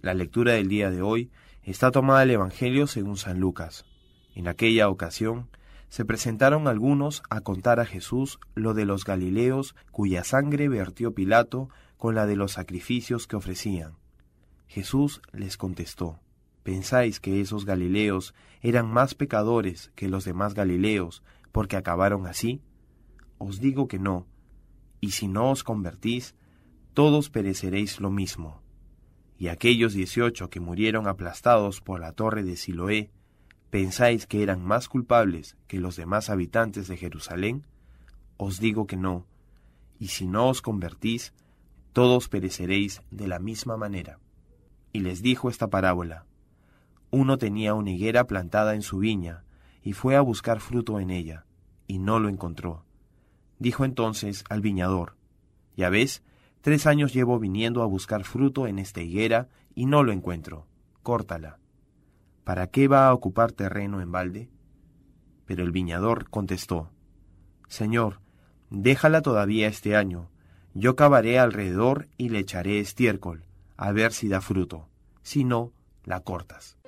La lectura del día de hoy está tomada del Evangelio según San Lucas. En aquella ocasión se presentaron algunos a contar a Jesús lo de los galileos cuya sangre vertió Pilato con la de los sacrificios que ofrecían. Jesús les contestó: ¿pensáis que esos galileos eran más pecadores que los demás galileos porque acabaron así? Os digo que no, y si no os convertís, todos pereceréis lo mismo. Y aquellos 18 que murieron aplastados por la torre de Siloé, ¿pensáis que eran más culpables que los demás habitantes de Jerusalén? Os digo que no, y si no os convertís, todos pereceréis de la misma manera. Y les dijo esta parábola: uno tenía una higuera plantada en su viña, y fue a buscar fruto en ella, y no lo encontró. Dijo entonces al viñador: ya ves, 3 años llevo viniendo a buscar fruto en esta higuera, y no lo encuentro. Córtala. ¿Para qué va a ocupar terreno en balde? Pero el viñador contestó: Señor, déjala todavía este año. Yo cavaré alrededor y le echaré estiércol, a ver si da fruto. Si no, la cortas.